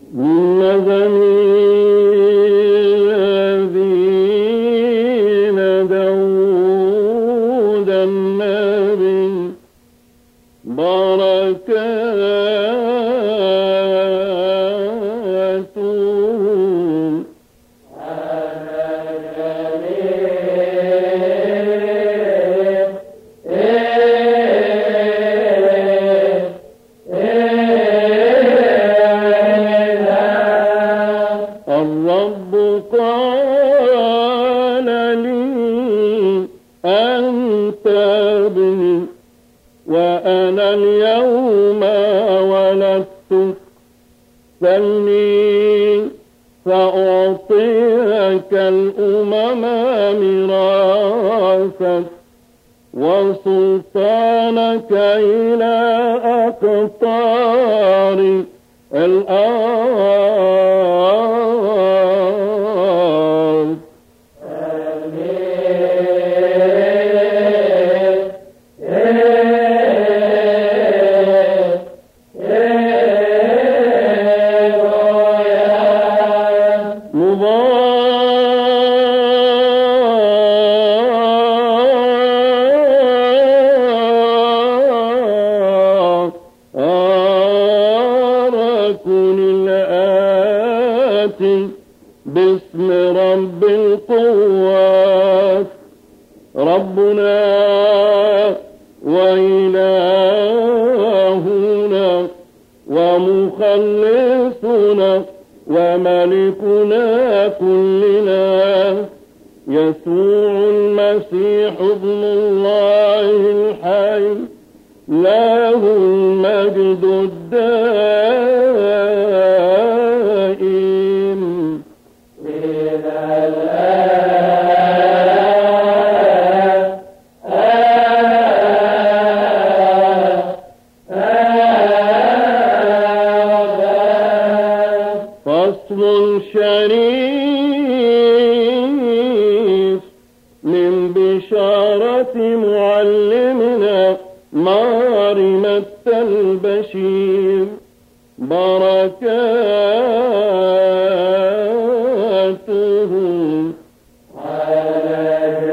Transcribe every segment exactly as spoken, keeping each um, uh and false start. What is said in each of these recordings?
بالنذر الذين داود النبي بركاتهم الرب قال لي أنت ابني وأنا اليوم ولدتك سلني فأعطيك الأمم ميراثك وسلطانك إلى أقطار الأرض. باسم رب القوات ربنا وإلهنا ومخلصنا وملكنا كلنا يسوع المسيح ابن الله الحي له المجد الدائم إلى الآن فصل شريف من بشارة معلمنا مريم البشير بركاته على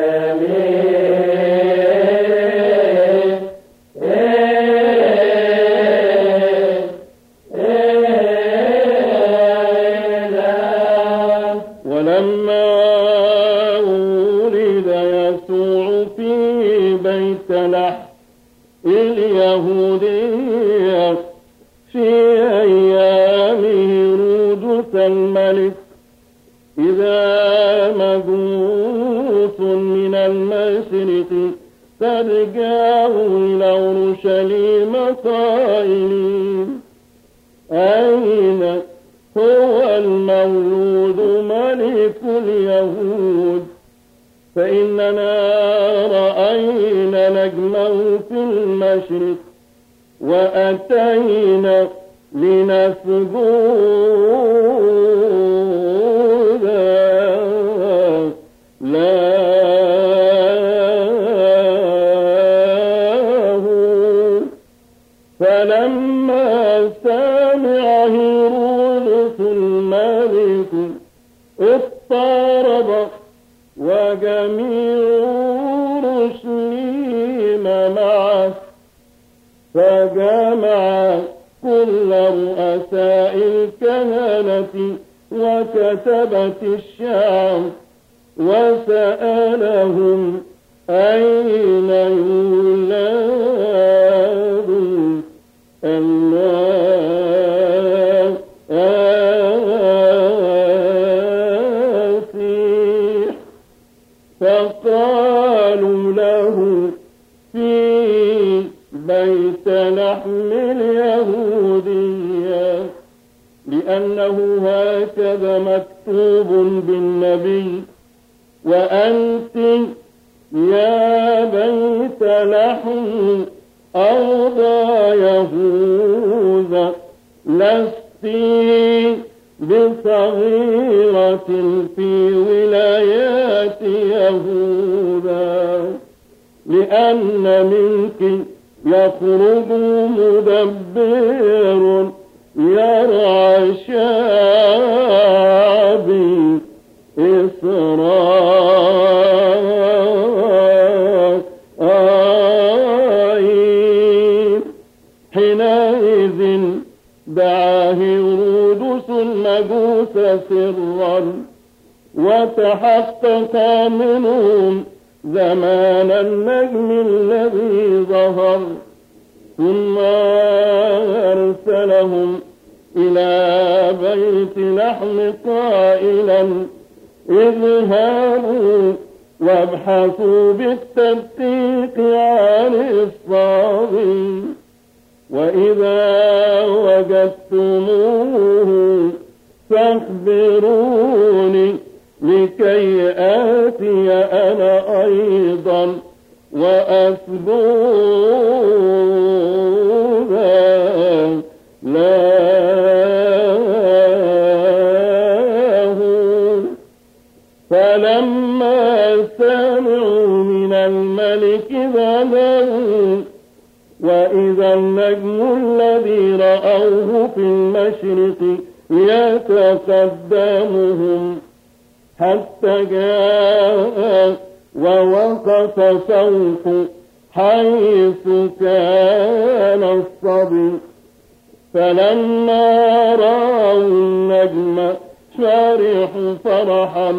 جميع. ولما ولد يسوع في بيت لحم اليهودية في أيام هيرودس الملك إذا مبعوث من المشرق قد جاءوا إلى أورشليم قائلين أين هو المولود ملك اليهود فإننا رأينا نجمه في المشرق وأتينا لنسجد له. فلما سمع هيرودس الملك اضطرب وجميع أورشليم معه فجمع كل رؤساء الكهنة وكتبة الشعب وسألهم أين يولد المسيح فقالوا له في بيت لحم اليهودية لأنه هكذا مكتوب بالنبي وأنت يا بيت لحم أرضى يهوذا لست بصغيرة في ولايات يهوذا لأن منك يخرج مدبر يرعى شعبي إسرائيل. حينئذ دعا هيرودس المجوس سرا وتحقق منهم زمان النجم الذي ظهر، ثم أرسلهم إلى بيت لحم قائلا اذهبوا وابحثوا بالتدقيق عن الصابي، وإذا وجدتموه فاخبروني لكي آتي أنا أيضا وأسلوها له. فلما سمعوا من الملك ذهبوا، وإذا النجم الذي رأوه في المشرق يتقدمهم حتى جاء ووقف فوق حيث كان الصبي. فلما رأوا النجم فرحوا فرحا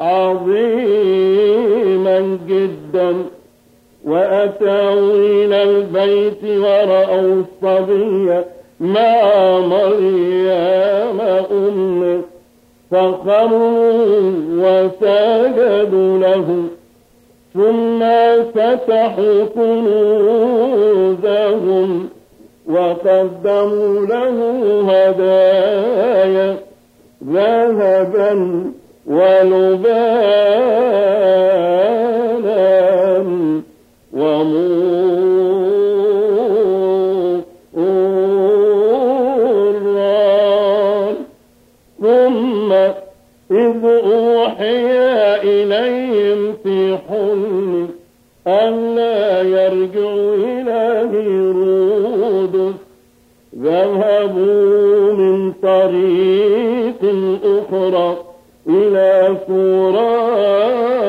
عظيما جدا، وأتوا إلى البيت ورأوا الصبي مع مريم أمه، فخروا وسجدوا له، ثم فتحوا كنوزهم وقدموا له هدايا ذهبا ولبانا ومرا. ثم إذ أوحي إليهم في حلم أن لا يرجعوا إلى هيرودس، ذهبوا من طريق أخرى إلى قرى